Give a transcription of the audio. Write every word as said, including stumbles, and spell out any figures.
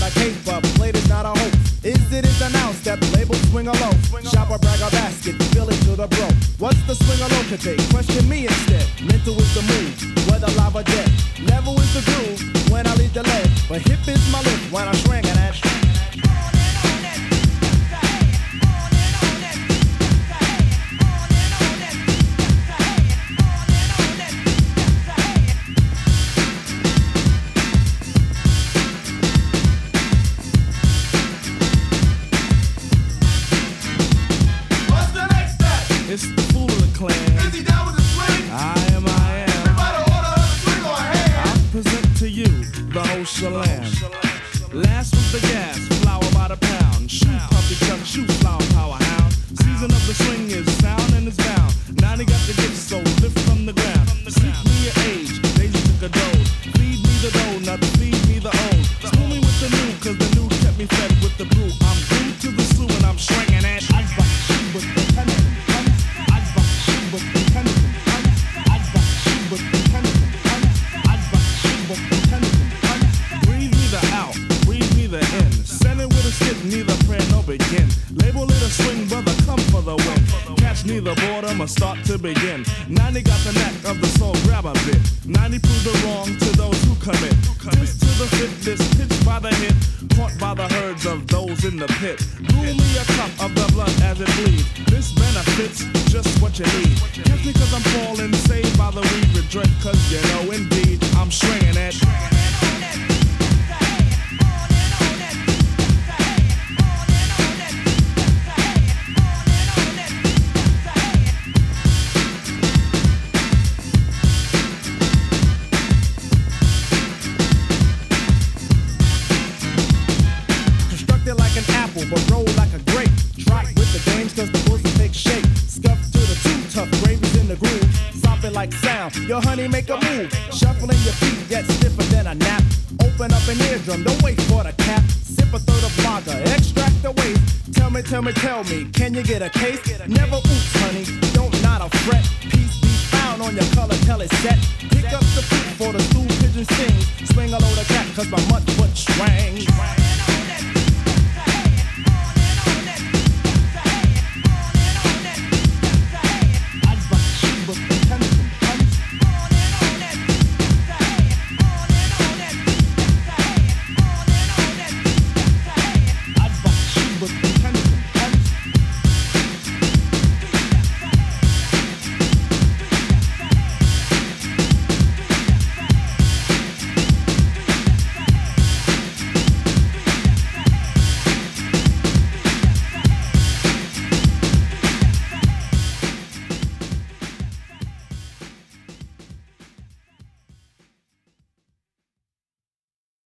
a cape, but played is not a hope. Is it is announced that the label swing a low? Shop a brag a basket, fill it to the bro. What's the swing a low today? Question me instead. Mental is the move, whether live or dead. Level is the groove when I lead the lead. But hip is my lift when I'm swinging at. It's the Fool of the Clan. Is he down with the swing? I am, I am. Everybody order a swing or a hand. I present to you the whole shalam. Last was the gas, flour by the pound. Shoot puppy chuck, shoot flower powerhound. Season of the swing is sound and it's bound. Now they got the gift, so lift from the ground. Seek me your age, Daisy took a dose. Feed me the dough, not feed me the old. School me with the new, cause the new kept me fed with the brew. I'm glued to the slew and I'm swinging at. Neither prayer nor begin. Label it a swing, brother, come for the win. Catch neither boredom or start to begin. ninety got the knack of the soul, grab a bit. ninety prove the wrong to those who commit. This to the fit, this pitch by the hit. Caught by the herds of those in the pit. Brew me a cup of the blood as it bleeds. This benefits just what you need. Catch me cause I'm falling, saved by the weed with drink. Cause you know indeed, I'm swinging it. Like an apple, but roll like a grape. Trot with the dames cause the pussy take shape. Scuff to the two tough gravies in the groove. Stop it like sound, your honey make a move. Shuffling your feet, get stiffer than a nap. Open up an eardrum, don't wait for the cap. Sip a third of lager, extract the waste. Tell me, tell me, tell me, can you get a case? Never oops, honey, don't not a fret. Peace be found on your color, tell it set. Pick up the poop for the stool pigeon sings. Swing a load of cat cause my mutt foot swang.